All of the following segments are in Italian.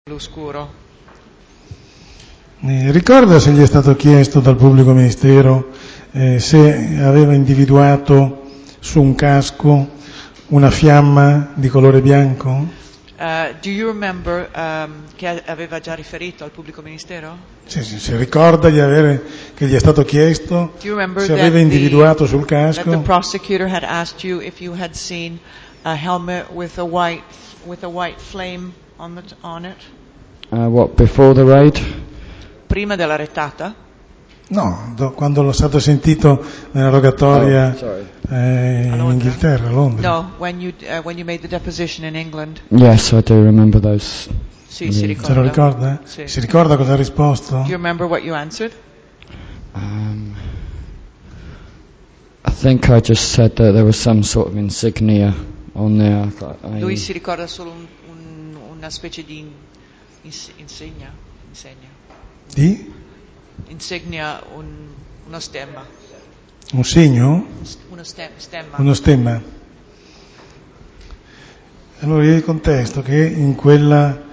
L'oscuro. Ricorda se gli è stato chiesto dal pubblico ministero se aveva individuato su un casco una fiamma di colore bianco? Do you remember che aveva già riferito al pubblico ministero? Sì, si ricorda che gli è stato chiesto se aveva individuato sul casco? That the prosecutor had asked you if you had seen a helmet with a white flame on it? What, before the raid? Prima della retata? No, quando l'ho stato sentito nella rogatoria in Inghilterra, a Londra. No, when you made the deposition in England. Yes, I do remember those. Sì, si ricorda. Se lo ricorda? Sì. Si ricorda cosa ha risposto? Do you remember what you answered? I think I just said that there was some sort of insignia on there. Lui si ricorda solo una specie di insegna. Di? Insegna, uno stemma. Un segno? Uno stemma. Uno stemma. Allora io contesto che in quella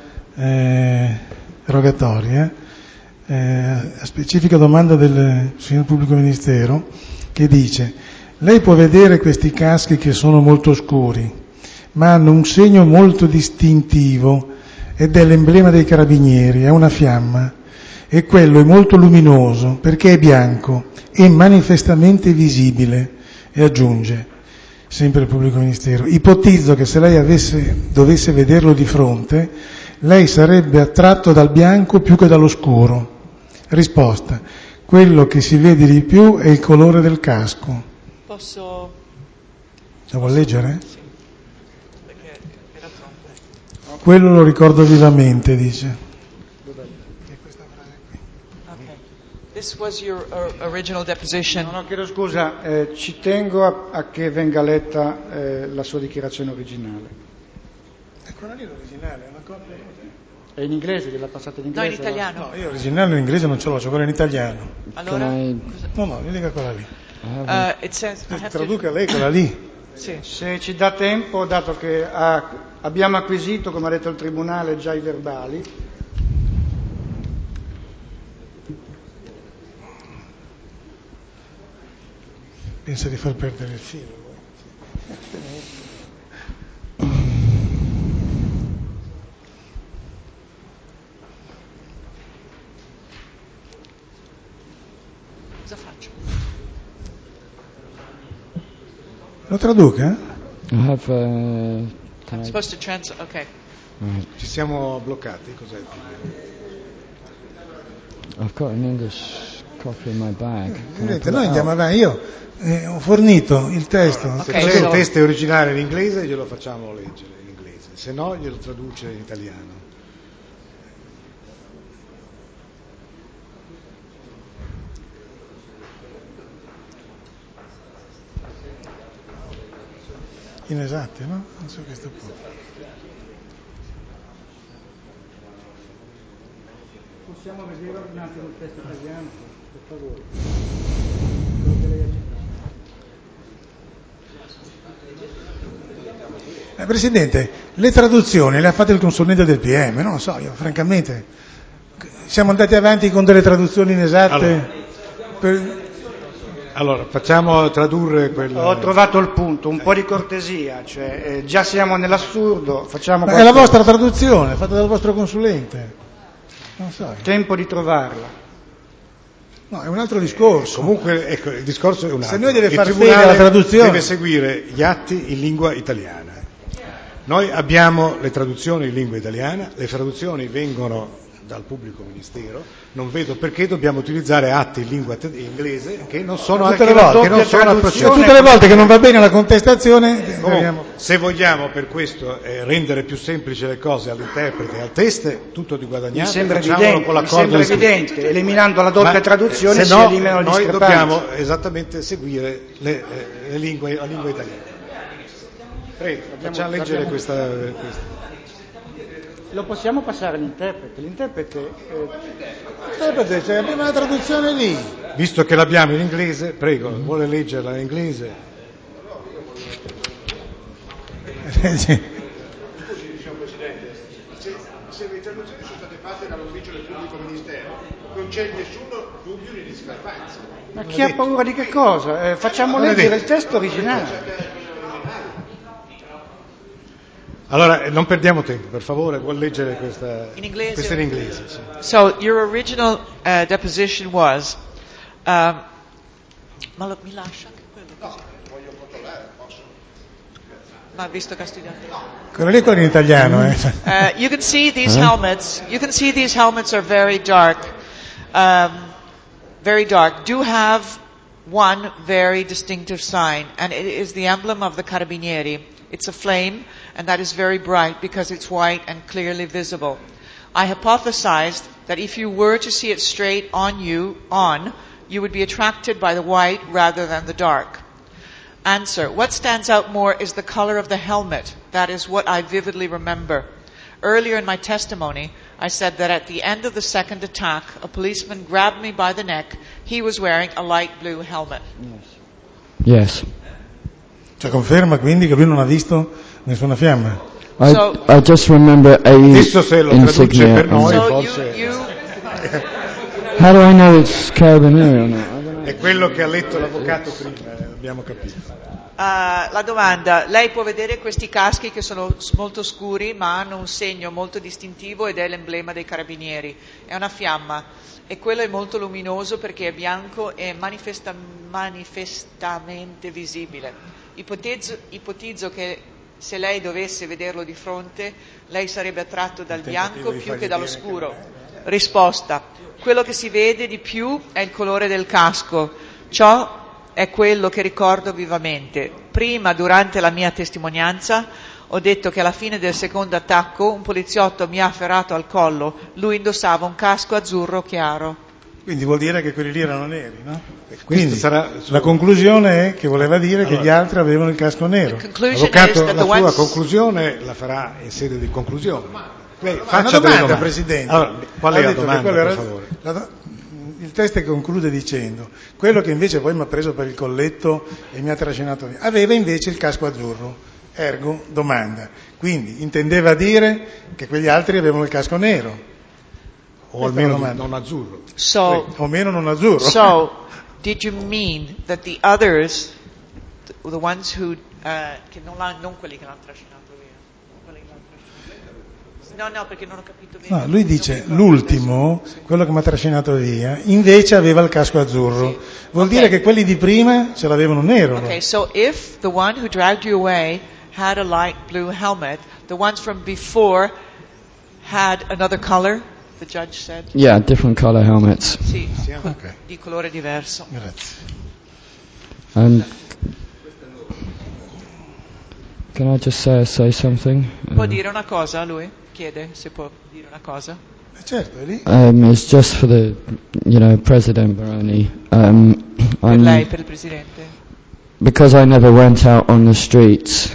rogatoria, a specifica domanda del signor pubblico ministero, che dice: lei può vedere questi caschi che sono molto scuri, ma hanno un segno molto distintivo ed è l'emblema dei carabinieri, è una fiamma, e quello è molto luminoso perché è bianco e manifestamente visibile. E aggiunge, sempre il pubblico ministero: ipotizzo che se lei dovesse vederlo di fronte, lei sarebbe attratto dal bianco più che dallo scuro. Risposta: quello che si vede di più è il colore del casco. Posso... La vuol leggere? Sì, perché era troppo. Quello lo ricordo vivamente, dice. This was your original deposition. No, chiedo scusa, ci tengo a che venga letta la sua dichiarazione originale. È quella lì l'originale, è una copia. È in inglese, gliela passata in No, inglese? in italiano. No, io l'originale in inglese non ce l'ho, c'ho quella in italiano. Allora? No, mi dica quella lì. It says, I have Traduca lei quella lì. Sì. Se ci dà tempo, dato che abbiamo acquisito, come ha detto il Tribunale, già i verbali. Pensa di far perdere il filo. Cosa faccio? Lo traduca? I have. I'm supposed to translate. Okay. Right. Ci siamo bloccati, cos'è il problema? I've got an English copy in my bag. Vedete, noi andiamo avanti, io ho fornito il testo. Se Ok, c'è so- il testo originale in inglese glielo facciamo leggere in inglese, se no glielo traduce in italiano. Inesatti, no? Non so questo punto. Possiamo vedere un attimo il testo italiano, per favore? Quello che lei ha citato. Presidente, le traduzioni le ha fatte il consulente del PM, non lo so, io francamente. Siamo andati avanti con delle traduzioni inesatte. Allora, facciamo tradurre quello. Ho trovato il punto, un po' di cortesia, cioè già siamo nell'assurdo, facciamo Ma è la vostra traduzione, fatta dal vostro consulente. Non so. tempo di trovarla. No, è un altro discorso. Comunque, ecco, il discorso è un altro. Se noi deve Il far Tribunale fede alla traduzione. deve seguire gli atti in lingua italiana. Noi abbiamo le traduzioni in lingua italiana, le traduzioni vengono dal pubblico ministero, non vedo perché dobbiamo utilizzare atti in lingua inglese che non sono Tutte le volte, che non sono approcciati. tutte le volte che non va bene la contestazione, Comunque, se vogliamo per questo rendere più semplici le cose all'interprete e al test, tutto di guadagnato. Mi sembra facciamolo con l'accordo del evidente, eliminando la doppia Ma traduzione se si no, eliminano le noi discrepanze. dobbiamo esattamente seguire la lingua italiana. Prego, facciamo leggere questa. Lo possiamo passare all'interprete? L'interprete cioè, abbiamo la traduzione lì. Visto che l'abbiamo in inglese, prego, vuole leggerla in inglese? Sì. sono state fatte dall'ufficio del pubblico ministero, non c'è nessuno dubbio di discrepanza. Ma chi ha paura di che cosa? Facciamo leggere il testo originale. Allora, non perdiamo tempo, per favore, vuol leggere questa In inglese? questa in inglese. Sì. So your original deposition was. Ma mi lascia anche quello così? Voglio controllare, posso? Ma visto che ha studiato. Quello lì è quello in italiano, You can see these helmets. You can see these helmets are very dark. Very dark. Do have one very distinctive sign, and it is the emblem of the Carabinieri. It's a flame, and that is very bright because it's white and clearly visible. I hypothesized that if you were to see it straight on you would be attracted by the white rather than the dark. Answer. What stands out more is the color of the helmet. That is what I vividly remember. Earlier in my testimony, I said that at the end of the second attack, a policeman grabbed me by the neck. He was wearing a light blue helmet. Yes. Cioè conferma quindi che lui non ha visto nessuna fiamma. I just remember a Adesso se lo traduce insignia. per noi, So forse How do I know it's Carabinieri or not? è quello che ha letto l'avvocato prima, abbiamo capito. La domanda, lei può vedere questi caschi che sono molto scuri ma hanno un segno molto distintivo ed è l'emblema dei carabinieri, è una fiamma e quello è molto luminoso perché è bianco e manifestamente visibile. Ipotizzo che se lei dovesse vederlo di fronte lei sarebbe attratto dal bianco più che dallo scuro. Risposta, quello che si vede di più è il colore del casco, ciò è quello che ricordo vivamente. Prima, durante la mia testimonianza, ho detto che alla fine del secondo attacco un poliziotto mi ha afferrato al collo. Lui indossava un casco azzurro chiaro. Quindi vuol dire che quelli lì erano neri, no? Questo Quindi sarà la conclusione è che voleva dire che gli altri avevano il casco nero. L'avvocato la sua conclusione la farà in sede di conclusione. Lei Una faccia domanda, delle domande. Presidente. Allora, qual è Ha la detto che domanda, quello per era- favore? Il testo conclude dicendo, quello che invece poi mi ha preso per il colletto e mi ha trascinato via, aveva invece il casco azzurro, ergo domanda. Quindi intendeva dire che quegli altri avevano il casco nero. O almeno non azzurro. O meno non azzurro. So, did you mean that the others, the ones who, che non quelli che l'hanno trascinato via, quelli che l'hanno trascinato via. No, perché non ho capito bene. No, lui dice l'ultimo, quello che mi ha trascinato via, invece aveva il casco azzurro. Vuol dire che quelli di prima ce l'avevano nero. Okay, so if the one who dragged you away had a light blue helmet, the ones from before had another color, the judge said? Yeah, different color helmets. Sì, Ok, di colore diverso. grazie. And can I just say something? Può dire una cosa lui? Chiede se può dire una cosa. Certo, è lì. It's just for the, President Baroni. Per lei, per il Presidente. Because I never went out on the streets,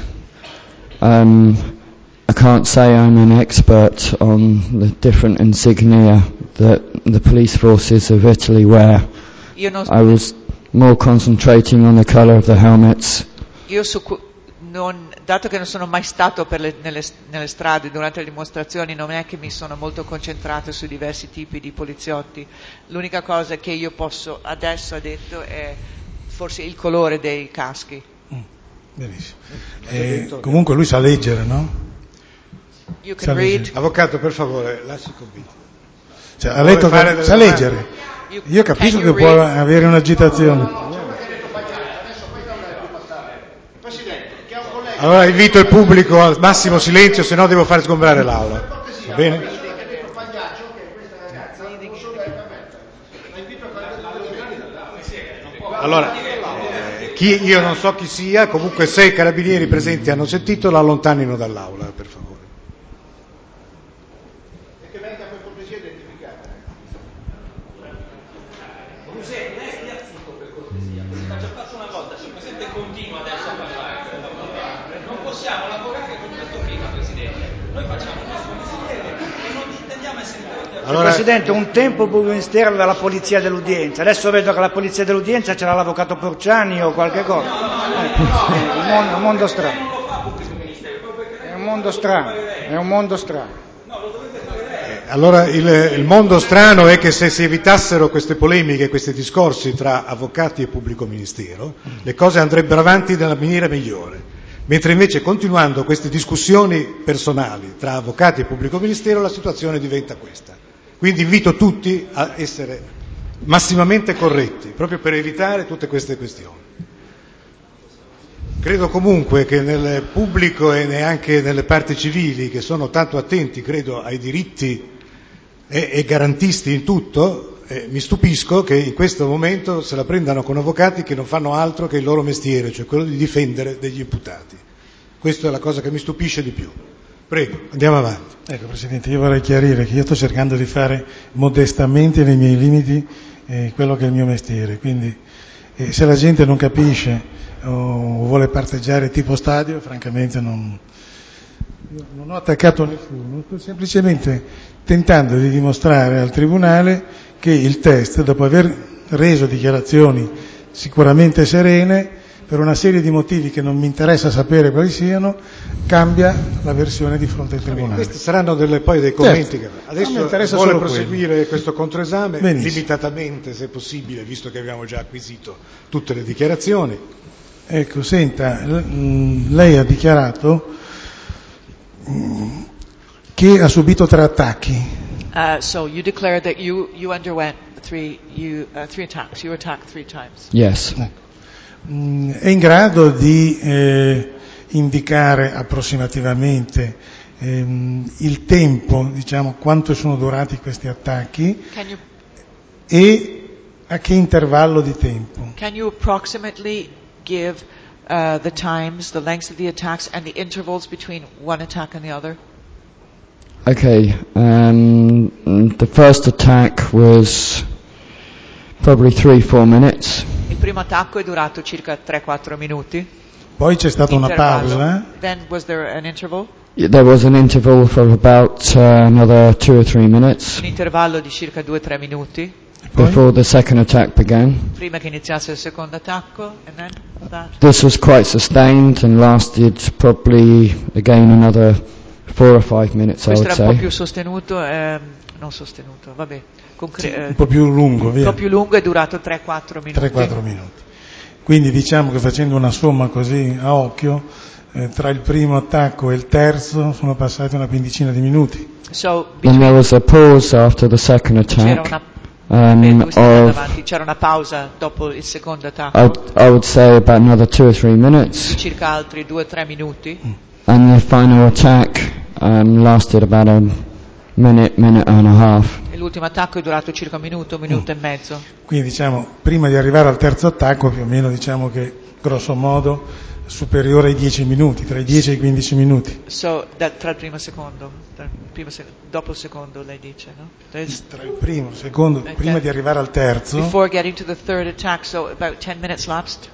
I can't say I'm an expert on the different insignia that the police forces of Italy wear. I was more concentrating on the color of the helmets. Dato che non sono mai stato nelle strade durante le dimostrazioni, non è che mi sono molto concentrato sui diversi tipi di poliziotti. L'unica cosa che io posso adesso ha detto è forse il colore dei caschi. Benissimo. Comunque lui sa leggere, no? You can read. Avvocato, per favore, lasci il compito. Cioè, ha letto che sa leggere. Io capisco che può avere un'agitazione. Allora invito il pubblico al massimo silenzio, se no devo far sgombrare l'aula. Va bene? Allora, io non so chi sia, comunque se i carabinieri presenti hanno sentito, lo allontanino dall'aula, per favore. E che venga per cortesia identificata. Presidente, lei stia zitto per cortesia, perché l'ha già fatto una volta, se il Presidente continua adesso a parlare. Non possiamo lavorare con questo clima, Presidente. Noi facciamo il nostro mestiere e non intendiamo essere interrotti. Allora, Presidente, un tempo il ministero era la polizia dell'udienza, adesso vedo che la polizia dell'udienza c'era l'avvocato Porciani o qualche cosa. È un mondo strano. È un mondo strano. Allora il mondo strano è che se si evitassero queste polemiche, questi discorsi tra avvocati e pubblico ministero, le cose andrebbero avanti nella maniera migliore. Mentre invece continuando queste discussioni personali tra avvocati e pubblico ministero la situazione diventa questa. Quindi invito tutti a essere massimamente corretti, proprio per evitare tutte queste questioni. Credo comunque che nel pubblico e anche nelle parti civili, che sono tanto attenti, credo, ai diritti e garantisti in tutto, mi stupisco che in questo momento se la prendano con avvocati che non fanno altro che il loro mestiere, cioè quello di difendere degli imputati. Questa è la cosa che mi stupisce di più. Prego, andiamo avanti. Ecco, Presidente, io vorrei chiarire che io sto cercando di fare modestamente nei miei limiti quello che è il mio mestiere, quindi se la gente non capisce o vuole parteggiare tipo stadio, francamente non ho attaccato nessuno, sto semplicemente tentando di dimostrare al Tribunale che il test, dopo aver reso dichiarazioni sicuramente serene, per una serie di motivi che non mi interessa sapere quali siano, cambia la versione di fronte al Tribunale. Questi saranno poi dei commenti. Certo. Che adesso vuole proseguire questo controesame limitatamente, se possibile, visto che abbiamo già acquisito tutte le dichiarazioni. Ecco, senta, lei ha dichiarato che ha subito 3 attacchi. So you declared that you underwent three attacks. You were attacked 3 times. Yes. È in grado di indicare approssimativamente il tempo, diciamo, quanto sono durati questi attacchi e a che intervallo di tempo? Can you approximately give the times, the lengths of the attacks and the intervals between one attack and the other? Okay, the first attack was probably 3-4 minutes. Il primo attacco è durato circa 3-4 minuti. Poi c'è stata una pausa. Then was there an interval? There was an interval for about another 2 or 3 minutes. Un intervallo di circa 2-3 minuti. Before the second attack began. Prima che iniziasse il secondo attacco, and then that. This was quite sustained and lasted probably again another 4 or 5 minutes, I would say. Questo era un po' più sostenuto, non sostenuto, vabbè. Un po' più lungo, via. Un po' più lungo, è durato 3-4 minuti. 3-4 minuti. Quindi diciamo che facendo una somma così a occhio, tra il primo attacco e il terzo sono passati una quindicina di minuti. And there was a pause after the second attack. C'era una pausa dopo il secondo attacco. I would say about another 2 or 3 minutes. Circa altri 2-3 minuti. And the final attack lasted about a minute and a half. E l'ultimo attacco è durato circa un minuto e mezzo. Quindi diciamo, prima di arrivare al terzo attacco, più o meno diciamo che grosso modo superiore ai 10 minuti, tra i 10 e i 15 minuti. Tra il primo e il secondo, dopo il secondo lei dice, no? Tra il primo e il secondo, okay. Prima di arrivare al terzo. Before getting to the third attack, so about 10 minutes lapsed?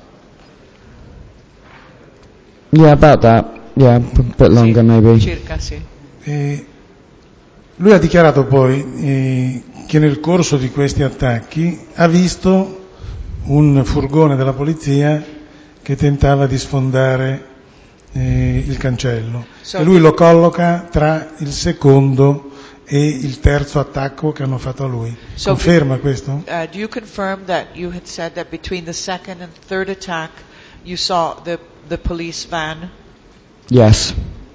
Yeah, about that. Yeah, a bit longer maybe. Circa, sì. Lui ha dichiarato poi che nel corso di questi attacchi ha visto un furgone della polizia che tentava di sfondare il cancello e lui lo colloca tra il secondo e il terzo attacco che hanno fatto a lui. Conferma questo? Do you confirm that you had said that between the second and third attack you saw the police van? Yes.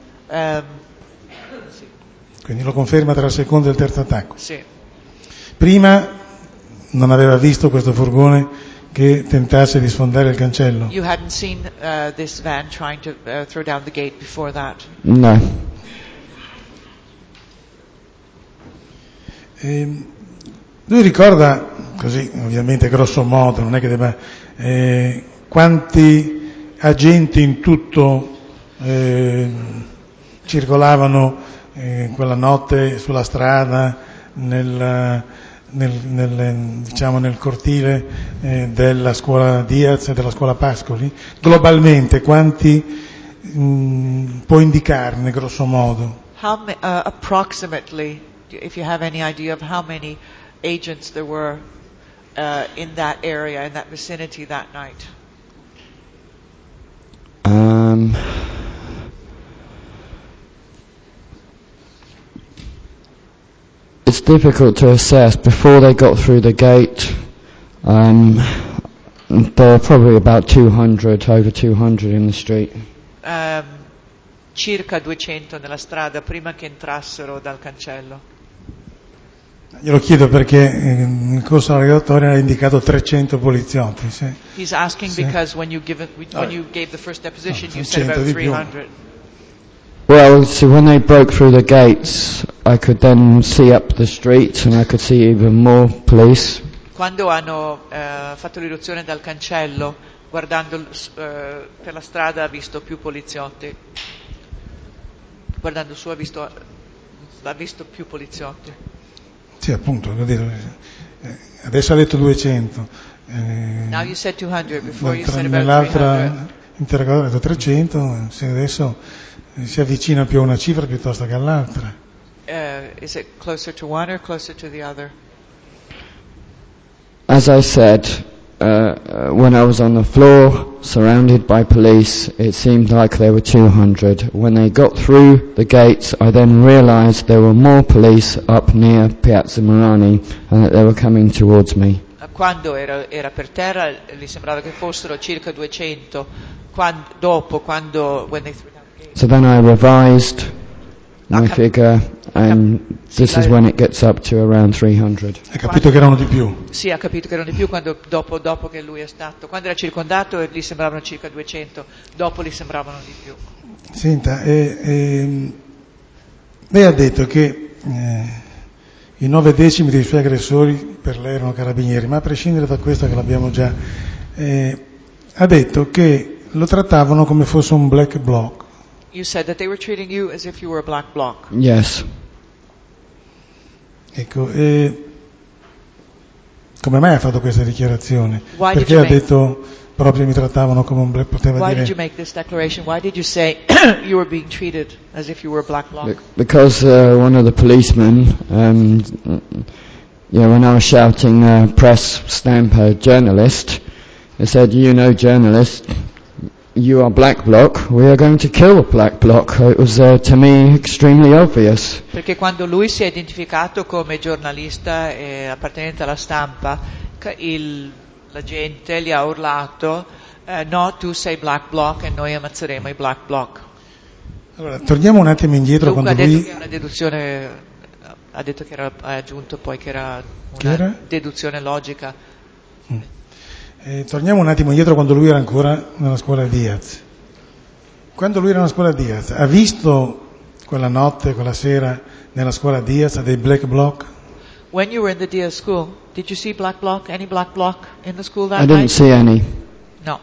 Quindi lo conferma tra il secondo e il terzo attacco? Sì. Prima non aveva visto questo furgone che tentasse di sfondare il cancello? You hadn't seen this van trying to throw down the gate before that? No. Lui ricorda, così ovviamente grosso modo, non è che debba, quanti agenti in tutto circolavano quella notte sulla strada, nel cortile della scuola Diaz e della scuola Pascoli? Globalmente quanti può indicarne grosso modo? Approximately, if you have any idea of how many agents there were in that area, in that vicinity that night? it's difficult to assess. Before they got through the gate, there were probably about 200, over 200 in the street. Circa 200 nella strada prima che entrassero dal cancello. Glielo chiedo perché nel corso della graduatoria ha indicato 300 poliziotti. He's asking because when you gave the first deposition you said about 300. Well, so when they broke through the gates, I could then see up the street and I could see even more police. Quando hanno fatto l'irruzione dal cancello, guardando per la strada ha visto più poliziotti. Guardando su ha visto più poliziotti. Sì, appunto, adesso ha detto 200. Now you said 200, before you said about 300. Nell'altra interrogatoria ha detto 300, se adesso si avvicina più a una cifra piuttosto che all'altra. Is it closer to one or closer to the other? As I said, when I was on the floor, surrounded by police, it seemed like there were 200. When they got through the gates, I then realized there were more police up near Piazza Marani and that they were coming towards me. Quando era per terra, gli sembrava che fossero circa 200. When they threw down the gates. So then I revised my figure, and this is when it gets up to around 300. Ha capito che erano di più? Sì, ha capito che erano di più dopo che lui è stato. Quando era circondato gli sembravano circa 200, dopo gli sembravano di più. Senta, lei ha detto che i 9 decimi dei suoi aggressori per lei erano carabinieri, ma a prescindere da questo che l'abbiamo già, ha detto che lo trattavano come fosse un black bloc. You said that they were treating you as if you were a black bloc. Yes. Ecco, come mai ha fatto questa dichiarazione? Why Perché ha detto proprio mi trattavano come un black, poteva Why dire... did you make this declaration? Why did you say you were being treated as if you were a black bloc? Because one of the policemen, when I was shouting press stamp a journalist, he said, you know journalist, you are black bloc, we are going to kill black bloc. It was to me extremely obvious. Perché quando lui si è identificato come giornalista e appartenente alla stampa, la gente gli ha urlato no, tu sei black bloc e noi ammazzeremo i black bloc. Allora, torniamo un attimo indietro. Luca quando ha detto lui... che è una deduzione, ha detto che ha aggiunto poi che era una deduzione logica. Torniamo un attimo indietro quando lui era ancora nella scuola Diaz. Quando lui era nella scuola Diaz, ha visto quella notte, quella sera nella scuola Diaz dei black bloc? When you were in the Diaz school, did you see black bloc, any black bloc in the school that night? I didn't see any. No.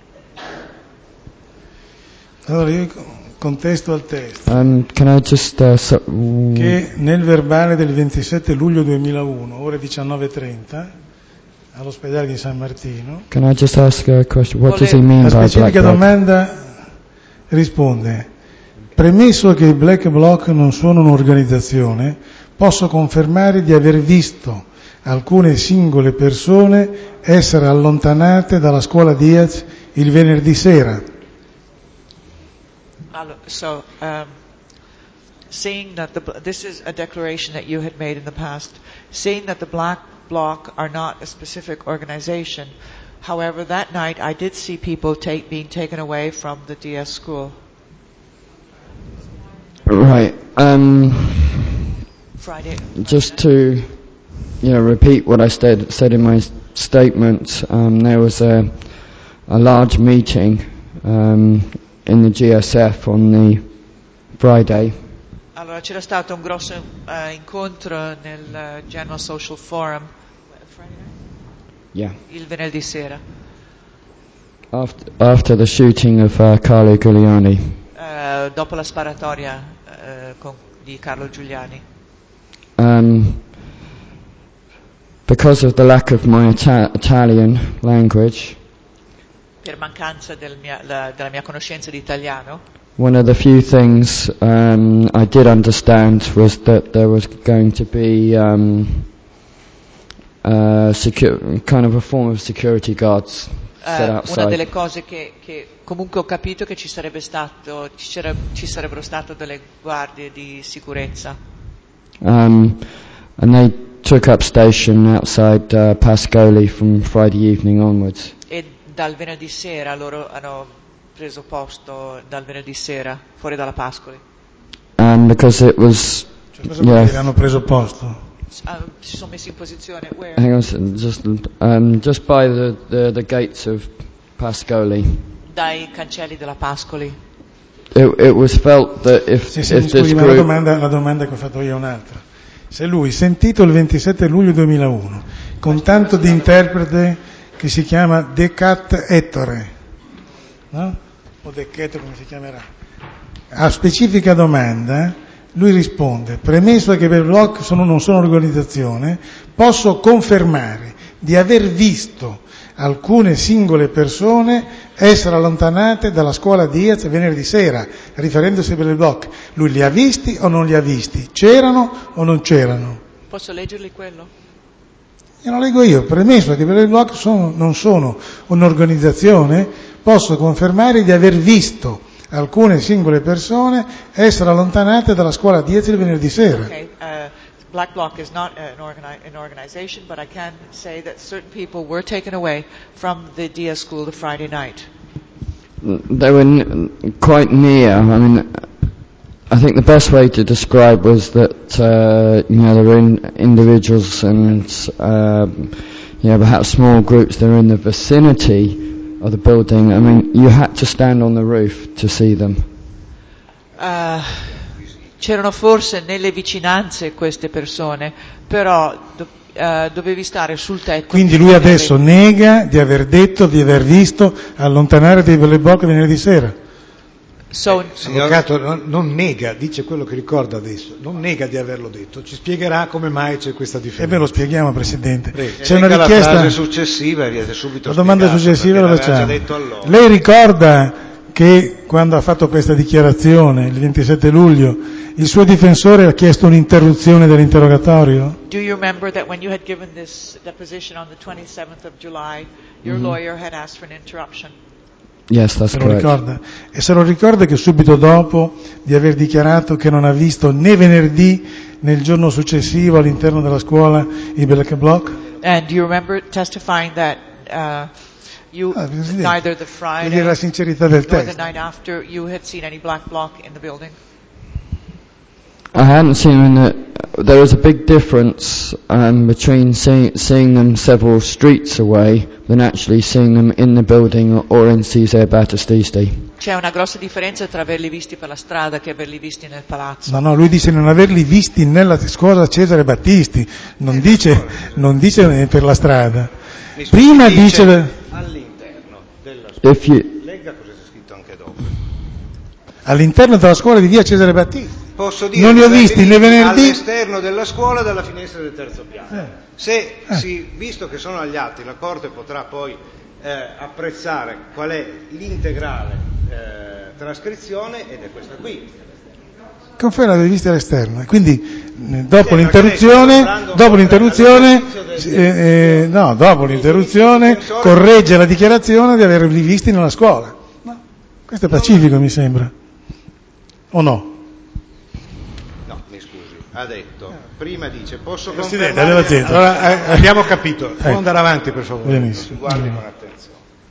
Allora io contesto al testo can I just, che nel verbale del 27 luglio 2001, ore 19:30, all'ospedale di San Martino. Can I just ask a question? What does he mean by black bloc? La specifica domanda risponde: premesso che i black bloc non sono un'organizzazione, posso confermare di aver visto alcune singole persone essere allontanate dalla scuola Diaz il venerdì sera. So, seeing that this is a declaration that you had made in the past, seeing that the black bloc are not a specific organization. However, that night I did see people being taken away from the DS school. Right. Friday. Just to repeat what I said in my statement, there was a large meeting in the GSF on the Friday. Allora c'era stato un grosso incontro nel General Social Forum il venerdì sera. After the shooting of Carlo Giuliani. Dopo la sparatoria di Carlo Giuliani. Because of the lack of my Italian language. Per mancanza della mia conoscenza di italiano. One of the few things I did understand was that there was going to be kind of a form of security guards set outside. Una delle cose che comunque ho capito che ci sarebbero stato delle guardie di sicurezza. And they took up station outside Pascoli from Friday evening onwards. E dal venerdì sera loro hanno preso posto dal venerdì sera fuori dalla Pascoli. And because it was, cosa vuol dire hanno preso posto? Si sono messi in posizione. Where? Hang on, just by the gates of Pascoli. Dai cancelli della Pascoli. It was felt that if Sì, this scusi, ma group... la domanda che ho fatto io è un'altra. Se lui, sentito il 27 luglio 2001, con tanto di interprete che si chiama Decat Ettore, no? O Decchetto come si chiamerà, a specifica domanda, lui risponde: premesso che per Bloc non sono organizzazione, posso confermare di aver visto alcune singole persone essere allontanate dalla scuola Diaz venerdì sera, riferendosi per il Bloc. Lui li ha visti o non li ha visti? C'erano o non c'erano? Posso leggerli quello? Lo leggo io. Premesso che per il Bloc non sono un'organizzazione, posso confermare di aver visto alcune singole persone essere allontanate dalla scuola Diaz il venerdì sera. Okay. Black Bloc is not an organization, but I can say that certain people were taken away from the Diaz school the Friday night. They were quite near. I mean, I think the best way to describe was that there were individuals and perhaps small groups that were in the vicinity of the building. I mean, you had to stand on the roof to see them. C'erano forse nelle vicinanze queste persone, però dovevi stare sul tetto. Quindi lui adesso nega di aver detto, di aver visto allontanare dei Black Bloc venerdì sera. L'avvocato non nega, dice quello che ricorda adesso, non nega di averlo detto, ci spiegherà come mai c'è questa differenza. E ve lo spieghiamo, Presidente. Prego. C'è una richiesta. La frase successiva e riesce subito la domanda successiva la facciamo. Allora. Lei ricorda che quando ha fatto questa dichiarazione il 27 luglio il suo difensore ha chiesto un'interruzione dell'interrogatorio? Do you remember that when you had given this deposition on the 27th of July, your lawyer had asked for an interruption? Yes, that's Se lo correct. ricorda? E se lo ricorda che subito dopo di aver dichiarato che non ha visto né venerdì né il giorno successivo all'interno della scuola i Black Bloc? And do you remember testifying that neither the Friday la sincerità del nor the testo. night after you had seen any Black Bloc in the building? I hadn't seen them. There was a big difference between seeing them several streets away than actually seeing them in the building or in Cesare Battisti. C'è una grossa differenza tra averli visti per la strada che averli visti nel palazzo. No, lui dice non averli visti nella scuola Cesare Battisti, non dice per la strada. Prima dice all'interno della scuola. Legga cosa c'è scritto anche dopo. All'interno della scuola di via Cesare Battisti. Posso dire non li ho visti né venerdì all'esterno della scuola dalla finestra del terzo piano. Visto che sono agli atti, la Corte potrà poi apprezzare qual è l'integrale trascrizione ed è questa qui. Conferma di vista all'esterno. Quindi dopo l'interruzione corregge la dichiarazione di averli visti nella scuola. No, questo è pacifico, mi sembra. O no? Ha detto, prima dice, posso Presidente, confermare... Allora, abbiamo capito, può andare avanti per favore. Benissimo. Si guardi con attenzione.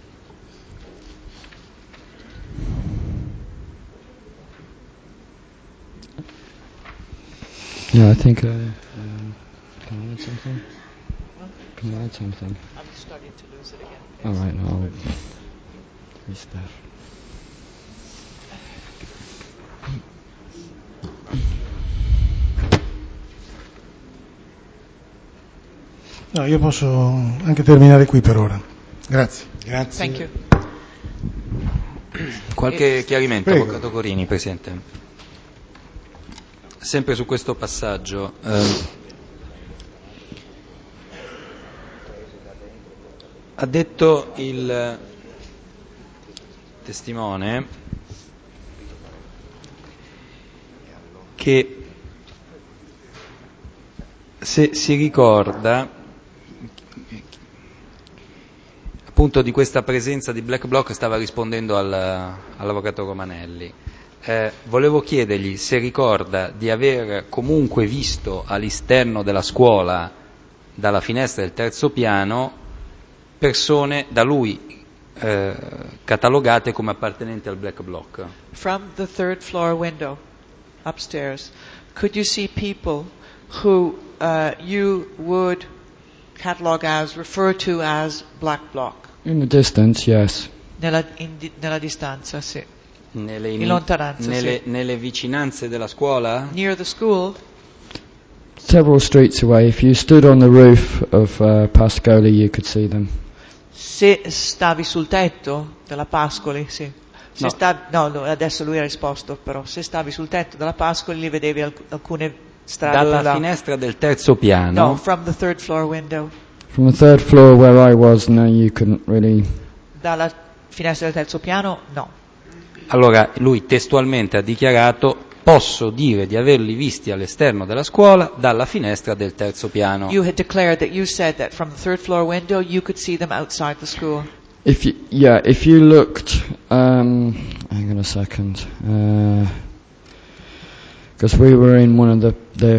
Yeah, I think. Can I add something? Can I add something? I'm starting to lose it again. All right, no, I'll restart. No, io posso anche terminare qui per ora. Grazie. Thank you. Qualche chiarimento, Prego. Avvocato Corini, Presidente. Sempre su questo passaggio, ha detto il testimone che se si ricorda appunto di questa presenza di Black Bloc, stava rispondendo all'avvocato Romanelli. volevo chiedergli se ricorda di aver comunque visto all'esterno della scuola, dalla finestra del terzo piano, persone da lui catalogate come appartenenti al Black Bloc. From the third floor window upstairs, could you see people who you would catalog as, refer to as Black Bloc? In the distance, yes. Nella distanza, sì. In lontananza, sì. Nelle vicinanze della scuola? Near the school? Several streets away. If you stood on the roof of Pascoli, you could see them. Se stavi sul tetto della Pascoli, sì. No, adesso lui ha risposto, però se stavi sul tetto della Pascoli li vedevi alcune strade dalla finestra del terzo piano? No, from the third floor window. From the third floor where I was, no, you couldn't really. Dalla finestra del terzo piano, no. Allora lui testualmente ha dichiarato: posso dire di averli visti all'esterno della scuola dalla finestra del terzo piano. You had declared that you said that from the third floor window you could see them outside the school. If you looked, hang on a second, because we were in one of the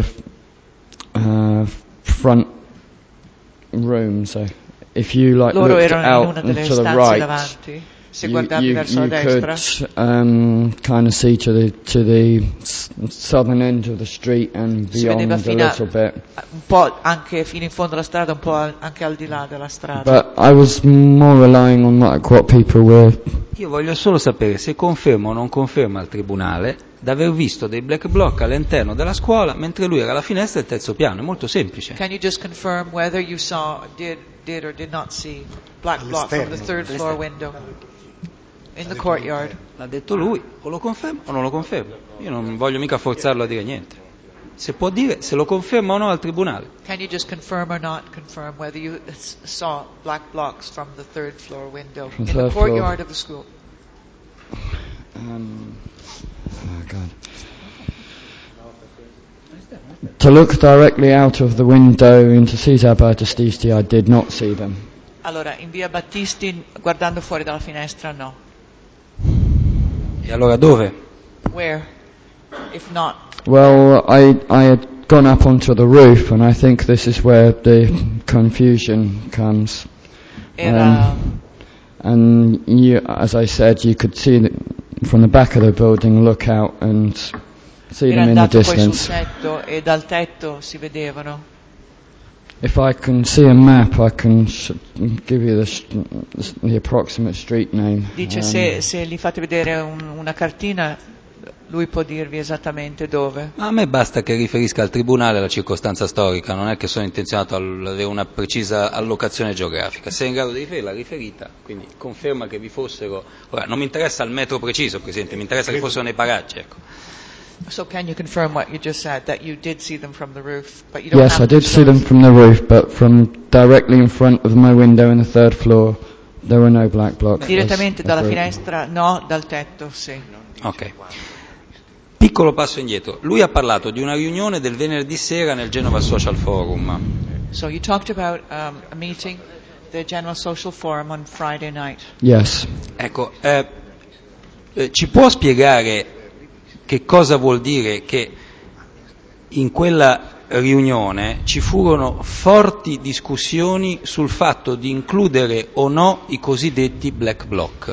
front rooms. So if you looked out and to the right, davanti. Se guardavi verso la destra, could kind of see to the southern end of the street and beyond a little bit. Un po' anche fino in fondo alla strada, un po' anche al di là della strada. But I was more relying on what people were. Io voglio solo sapere se conferma o non conferma al tribunale d'aver visto dei Black Bloc all'interno della scuola mentre lui era alla finestra del terzo piano. È molto semplice. Can you just confirm whether you saw, did or did not see Black Bloc from the third floor window? In the courtyard. L'ha detto lui, o lo conferma o non lo conferma. Io non voglio mica forzarlo a dire niente. Se può dire se lo conferma o no al tribunale. Can you just confirm or not confirm whether you saw Black Blocs from the third floor window in the courtyard of the school? To look directly out of the window into Cesar Battisti, I did not see them. Allora, in via Battisti, guardando fuori dalla finestra, no. E allora dove? Where, if not? Well, I had gone up onto the roof, and I think this is where the confusion comes. And you, as I said, you could see from the back of the building, look out and see them in the distance. Poi sul tetto e dal tetto si vedevano. If I can see a map, I can give you the approximate street name. Dice se gli fate vedere una cartina, lui può dirvi esattamente dove. Ma a me basta che riferisca al tribunale la circostanza storica, non è che sono intenzionato ad avere una precisa allocazione geografica. Se è in grado di riferire, l'ha riferita, quindi conferma che vi fossero. Ora, non mi interessa il metro preciso, Presidente, mi interessa che fossero nei paraggi, ecco. So can you confirm what you just said, that you did see them from the roof, but you don't Yes, I did see them from the roof, but from directly in front of my window in the third floor, there were no Black Blocs. Direttamente dalla finestra, no, dal tetto, sì. Ok. Piccolo passo indietro. Lui ha parlato di una riunione del venerdì sera nel Genova Social Forum. So you talked about a meeting, the General Social Forum on Friday night. Yes. Ecco, ci può spiegare che cosa vuol dire che in quella riunione ci furono forti discussioni sul fatto di includere o no i cosiddetti Black Bloc?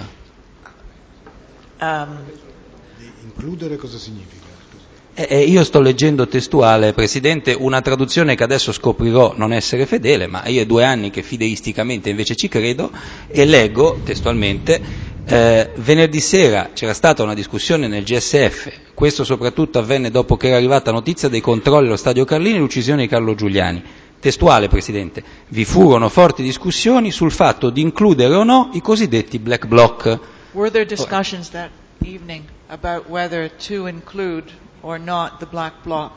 Di includere cosa significa? Io sto leggendo testuale, Presidente, una traduzione che adesso scoprirò non essere fedele, ma io è 2 anni che fideisticamente invece ci credo, e leggo testualmente: venerdì sera c'era stata una discussione nel GSF, questo soprattutto avvenne dopo che era arrivata notizia dei controlli allo Stadio Carlini e l'uccisione di Carlo Giuliani. Testuale, Presidente, vi furono forti discussioni sul fatto di includere o no i cosiddetti Black Bloc. Were there discussions that evening about whether to include or not the Black Bloc?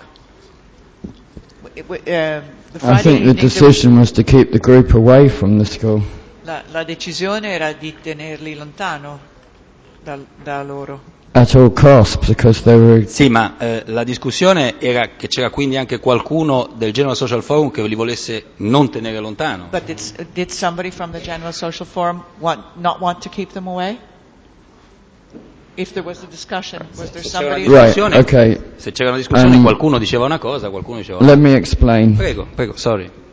I think the decision was to keep the group away from the school. La decisione era di tenerli lontano da loro. At all costs, because they were. Sì, ma la discussione era che c'era quindi anche qualcuno del Genova Social Forum che li volesse non tenere lontano. But did somebody from the General Social Forum not want to keep them away? if there was a discussion, was there Se c'era somebody... una Right, discussione, okay. se c'era una discussione qualcuno diceva una cosa, qualcuno diceva Let un'altra. me explain. Prego, sorry.